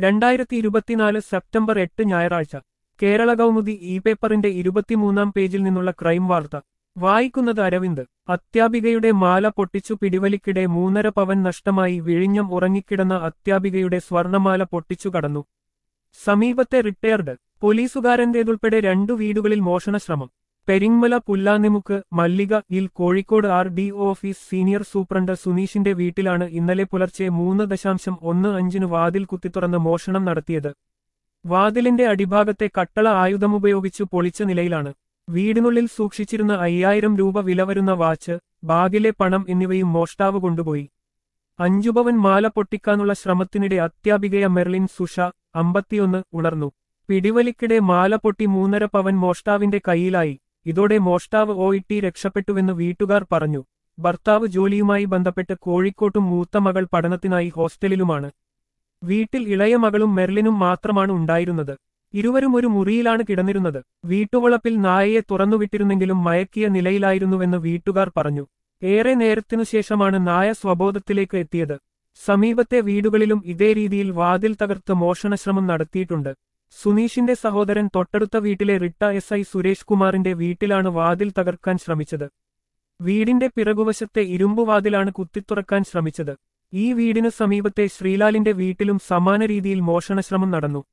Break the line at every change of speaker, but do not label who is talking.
2024 September 8 ഞായറാഴ്ച Kerala Kaumudi E പേപ്പറിന്റെ 23-ാം പേജിൽ നിന്നുള്ള ക്രൈം വാർത്ത വായിക്കുന്നത് അരവിന്ദ്. അധ്യാപികയുടെ മാല പൊട്ടിച്ചു പിടിവലിക്കിടെ 3.5 പവൻ നഷ്ടമായി. വിഴിഞ്ഞം ഉറങ്ങിക്കിടന്ന അധ്യാപികയുടെ സ്വർണമാല പൊട്ടിച്ചു കടന്നു. സമീപത്തെ റിട്ടയർഡ് പോലീസുകാരന്റേതുൾപ്പെടെ 2 വീടുകളിൽ മോഷണശ്രമം. പെരിങ്ങമല പുല്ലാനിമുക്ക് മല്ലിക ഇൽ Kozhikode RDO office senior superintendent സുനീഷിന്റെ വീട്ടിലാണ് ഇന്നലെ പുലർച്ചെ 3.15 വാതിൽ കുത്തിത്തുറന്ന് മോഷണം നടത്തിയത്. വാതിലിന്റെ അടിഭാഗത്തെ കട്ടള ആയുധമുപയോഗിച്ചു പൊളിച്ച നിലയിലാണ്. വീടിനുള്ളിൽ സൂക്ഷിച്ചിരുന്ന 5000 രൂപ വില വരുന്ന വാച്ച്, ബാഗിലെ പണം എന്നിവയും മോഷ്ടാവ് കൊണ്ടുപോയി. 5 പവൻ മാല പൊട്ടിക്കാനുള്ള ശ്രമത്തിനിടെ അധ്യാപികയ മെർലിൻ സുഷ 51 ഉണർന്നു. പിടിവലിക്കിടെ മാല പൊട്ടി 3.5 പവൻ മോഷ്ടാവിന്റെ കൈയിലായി. ഇതോടെ മോഷ്ടാവ് ഓയിട്ടി രക്ഷപ്പെട്ടുവെന്ന് വീട്ടുകാർ പറഞ്ഞു. ഭർത്താവ് ജോലിയുമായി ബന്ധപ്പെട്ട് കോഴിക്കോട്ടും മൂത്ത മകൾ പഠനത്തിനായി ഹോസ്റ്റലിലുമാണ്. വീട്ടിൽ ഇളയ മകളും മെർലിനും മാത്രമാണ് ഉണ്ടായിരുന്നത്. ഇരുവരും ഒരു മുറിയിലാണ് കിടന്നിരുന്നത്. വീട്ടുവളപ്പിൽ നായയെ തുറന്നുവിട്ടിരുന്നെങ്കിലും മയക്കിയ നിലയിലായിരുന്നുവെന്ന് വീട്ടുകാർ പറഞ്ഞു. ഏറെ നേരത്തിനുശേഷമാണ് നായ സ്വബോധത്തിലേക്ക് എത്തിയത്. സമീപത്തെ വീടുകളിലും ഇതേ രീതിയിൽ വാതിൽ തകർത്ത് മോഷണശ്രമം നടത്തിയിട്ടുണ്ട്. സുനീഷിന്റെ സഹോദരൻ തൊട്ടടുത്ത വീട്ടിലെ റിട്ട SI സുരേഷ് കുമാറിന്റെ വീട്ടിലാണ് വാതിൽ തകർക്കാൻ ശ്രമിച്ചത്. വീടിന്റെ പിറകുവശത്തെ ഇരുമ്പുവാതിലാണ് കുത്തിത്തുറക്കാൻ ശ്രമിച്ചത്. ഈ വീടിന് സമീപത്തെ ശ്രീലാലിന്റെ വീട്ടിലും സമാന രീതിയിൽ മോഷണശ്രമം നടന്നു.